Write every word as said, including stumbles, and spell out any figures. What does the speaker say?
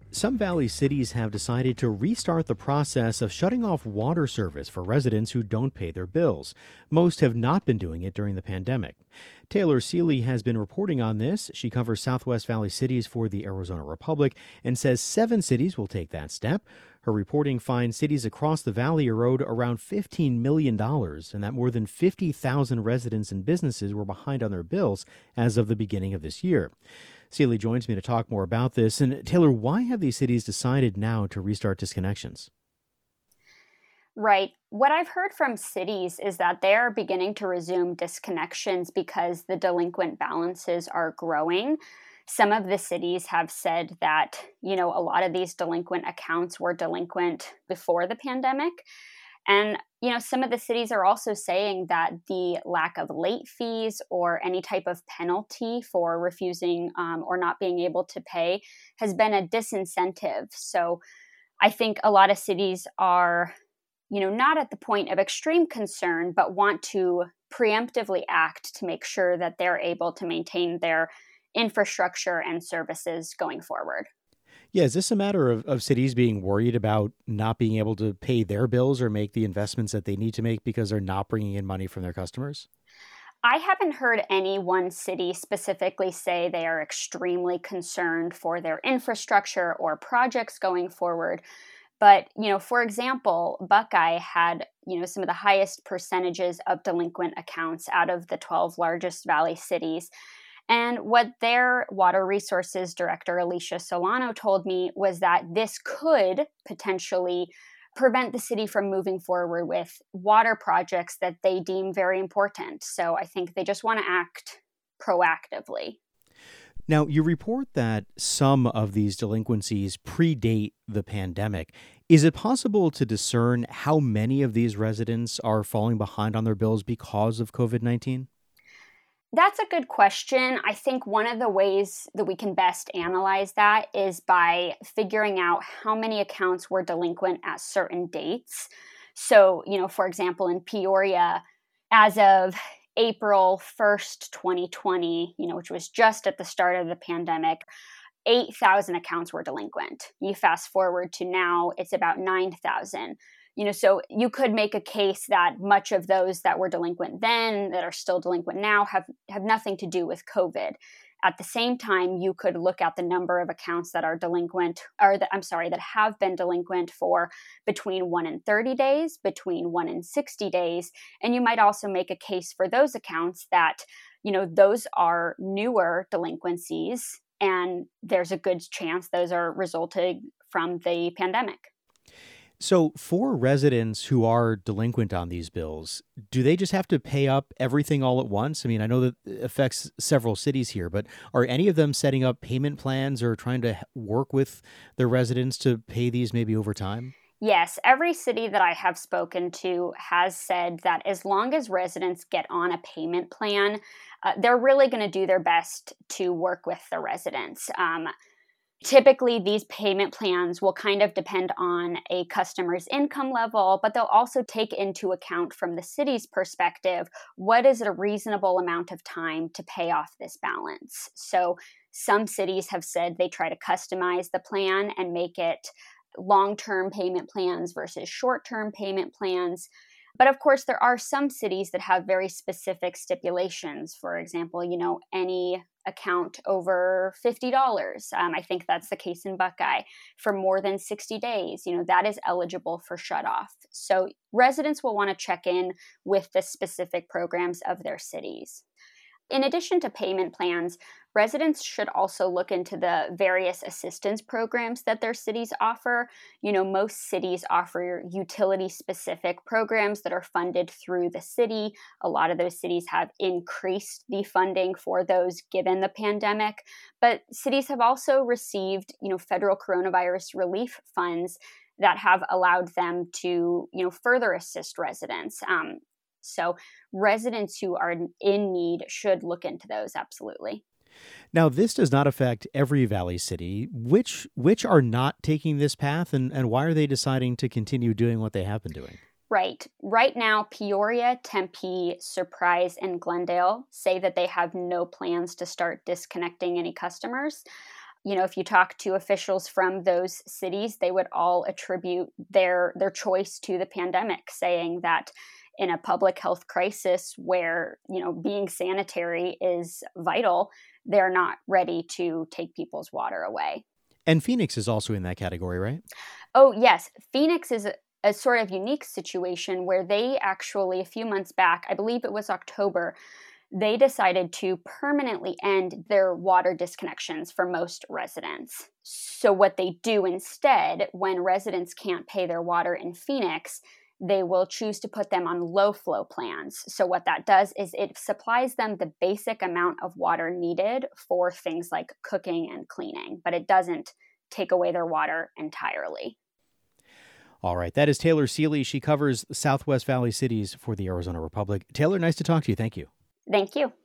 Some Valley cities have decided to restart the process of shutting off water service for residents who don't pay their bills. Most have not been doing it during the pandemic. Taylor Seeley has been reporting on this. She covers Southwest Valley cities for the Arizona Republic and says seven cities will take that step. Her reporting finds cities across the valley are owed around fifteen million dollars and that more than fifty thousand residents and businesses were behind on their bills as of the beginning of this year. Seeley joins me to talk more about this. And Taylor, why have these cities decided now to restart disconnections? Right. What I've heard from cities is that they're beginning to resume disconnections because the delinquent balances are growing. Some of the cities have said that, you know, a lot of these delinquent accounts were delinquent before the pandemic. And, you know, some of the cities are also saying that the lack of late fees or any type of penalty for refusing um, or not being able to pay has been a disincentive. So I think a lot of cities are, you know, not at the point of extreme concern, but want to preemptively act to make sure that they're able to maintain their infrastructure and services going forward. Yeah, is this a matter of, of cities being worried about not being able to pay their bills or make the investments that they need to make because they're not bringing in money from their customers? I haven't heard any one city specifically say they are extremely concerned for their infrastructure or projects going forward. But, you know, for example, Buckeye had, you know, some of the highest percentages of delinquent accounts out of the twelve largest Valley cities. And what their water resources director, Alicia Solano, told me was that this could potentially prevent the city from moving forward with water projects that they deem very important. So I think they just want to act proactively. Now, you report that some of these delinquencies predate the pandemic. Is it possible to discern how many of these residents are falling behind on their bills because of covid nineteen? That's a good question. I think one of the ways that we can best analyze that is by figuring out how many accounts were delinquent at certain dates. So, you know, for example, in Peoria, as of April first, twenty twenty, you know, which was just at the start of the pandemic, eight thousand accounts were delinquent. You fast forward to now, it's about nine thousand. You know, so you could make a case that much of those that were delinquent then, that are still delinquent now, have, have nothing to do with COVID. At the same time, you could look at the number of accounts that are delinquent, or that, I'm sorry, that have been delinquent for between one and thirty days, between one and sixty days. And you might also make a case for those accounts that, you know, those are newer delinquencies, and there's a good chance those are resulting from the pandemic. So, for residents who are delinquent on these bills, do they just have to pay up everything all at once? I mean, I know that it affects several cities here, but are any of them setting up payment plans or trying to h- work with their residents to pay these maybe over time? Yes, every city that I have spoken to has said that as long as residents get on a payment plan, uh, they're really going to do their best to work with the residents. Um, Typically, these payment plans will kind of depend on a customer's income level, but they'll also take into account from the city's perspective, what is a reasonable amount of time to pay off this balance? So some cities have said they try to customize the plan and make it long-term payment plans versus short-term payment plans. But of course, there are some cities that have very specific stipulations. For example, you know, any account over fifty dollars. Um, I think that's the case in Buckeye. For more than sixty days, you know, that is eligible for shut off. So residents will want to check in with the specific programs of their cities. In addition to payment plans, residents should also look into the various assistance programs that their cities offer. You know, most cities offer utility-specific programs that are funded through the city. A lot of those cities have increased the funding for those given the pandemic. But cities have also received, you know, federal coronavirus relief funds that have allowed them to, you know, further assist residents. Um, So residents who are in need should look into those, absolutely. Now, this does not affect every Valley city. Which which are not taking this path, and, and why are they deciding to continue doing what they have been doing? Right. Right now, Peoria, Tempe, Surprise, and Glendale say that they have no plans to start disconnecting any customers. You know, if you talk to officials from those cities, they would all attribute their their choice to the pandemic, saying that in a public health crisis where, you know, being sanitary is vital, they're not ready to take people's water away. And Phoenix is also in that category, right? Oh, yes. Phoenix is a, a sort of unique situation where they actually, a few months back, I believe it was October, they decided to permanently end their water disconnections for most residents. So what they do instead, when residents can't pay their water in Phoenix, they will choose to put them on low flow plans. So what that does is it supplies them the basic amount of water needed for things like cooking and cleaning, but it doesn't take away their water entirely. All right. That is Taylor Seeley. She covers Southwest Valley cities for the Arizona Republic. Taylor, nice to talk to you. Thank you. Thank you.